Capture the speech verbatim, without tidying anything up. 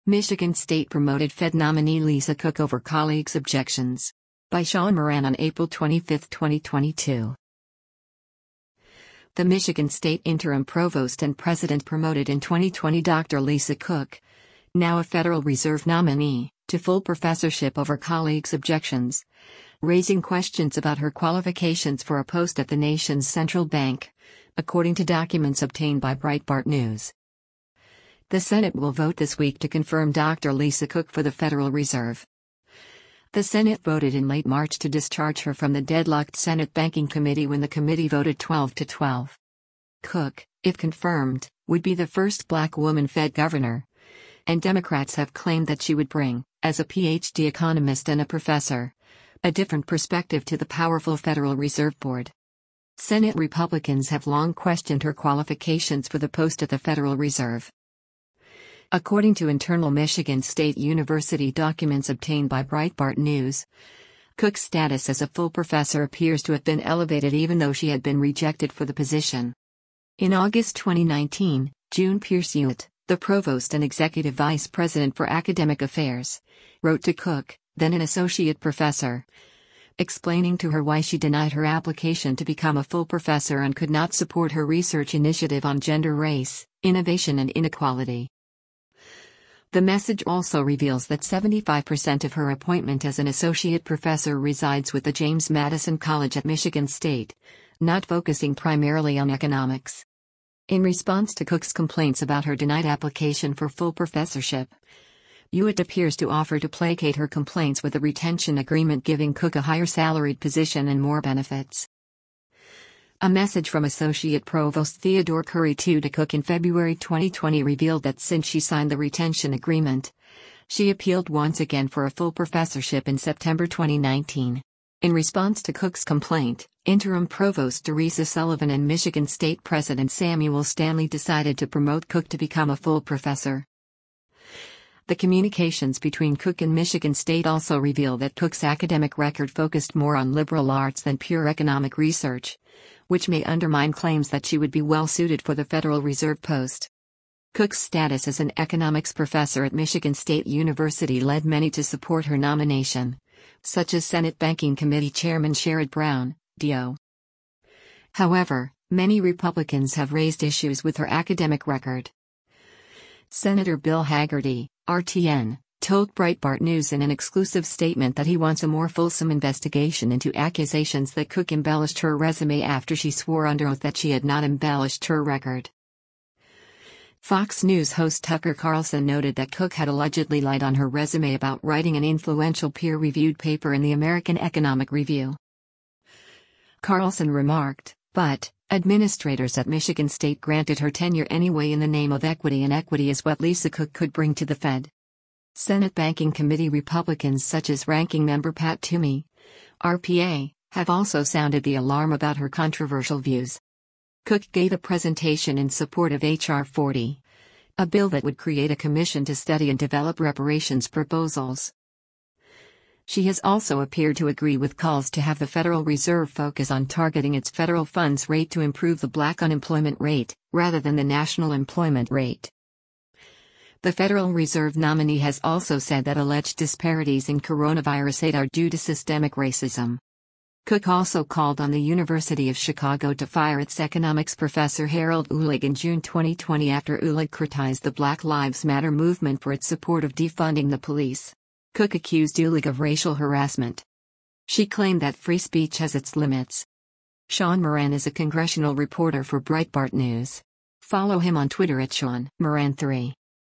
Michigan State promoted Fed nominee Lisa Cook over colleagues' objections. By Sean Moran on April twenty-fifth, twenty twenty-two. The Michigan State interim provost and president promoted in twenty twenty Doctor Lisa Cook, now a Federal Reserve nominee, to full professorship over colleagues' objections, raising questions about her qualifications for a post at the nation's central bank, according to documents obtained by Breitbart News. The Senate will vote this week to confirm Doctor Lisa Cook for the Federal Reserve. The Senate voted in late March to discharge her from the deadlocked Senate Banking Committee when the committee voted twelve to twelve. Cook, if confirmed, would be the first black woman Fed governor, and Democrats have claimed that she would bring, as a P H D economist and a professor, a different perspective to the powerful Federal Reserve Board. Senate Republicans have long questioned her qualifications for the post at the Federal Reserve. According to internal Michigan State University documents obtained by Breitbart News, Cook's status as a full professor appears to have been elevated even though she had been rejected for the position. In August twenty nineteen, June Pierce-Hewitt, the provost and executive vice president for academic affairs, wrote to Cook, then an associate professor, explaining to her why she denied her application to become a full professor and could not support her research initiative on gender, race, innovation and inequality. The message also reveals that seventy-five percent of her appointment as an associate professor resides with the James Madison College at Michigan State, not focusing primarily on economics. In response to Cook's complaints about her denied application for full professorship, Hewitt appears to offer to placate her complaints with a retention agreement giving Cook a higher salaried position and more benefits. A message from Associate Provost Theodore Curry to Cook in February twenty twenty revealed that since she signed the retention agreement, she appealed once again for a full professorship in September twenty nineteen. In response to Cook's complaint, interim Provost Teresa Sullivan and Michigan State President Samuel Stanley decided to promote Cook to become a full professor. The communications between Cook and Michigan State also reveal that Cook's academic record focused more on liberal arts than pure economic research, which may undermine claims that she would be well suited for the Federal Reserve post. Cook's status as an economics professor at Michigan State University led many to support her nomination, such as Senate Banking Committee Chairman Sherrod Brown, D O However, many Republicans have raised issues with her academic record. Senator Bill Hagerty, R T N, told Breitbart News in an exclusive statement that he wants a more fulsome investigation into accusations that Cook embellished her resume after she swore under oath that she had not embellished her record. Fox News host Tucker Carlson noted that Cook had allegedly lied on her resume about writing an influential peer-reviewed paper in the American Economic Review. Carlson remarked, but, administrators at Michigan State granted her tenure anyway in the name of equity, and equity is what Lisa Cook could bring to the Fed. Senate Banking Committee Republicans such as Ranking Member Pat Toomey, R P A, have also sounded the alarm about her controversial views. Cook gave a presentation in support of H R forty, a bill that would create a commission to study and develop reparations proposals. She has also appeared to agree with calls to have the Federal Reserve focus on targeting its federal funds rate to improve the black unemployment rate, rather than the national employment rate. The Federal Reserve nominee has also said that alleged disparities in coronavirus aid are due to systemic racism. Cook also called on the University of Chicago to fire its economics professor Harold Uhlig in June twenty twenty after Uhlig criticized the Black Lives Matter movement for its support of defunding the police. Cook accused Uhlig of racial harassment. She claimed that free speech has its limits. Sean Moran is a congressional reporter for Breitbart News. Follow him on Twitter at Sean Moran three.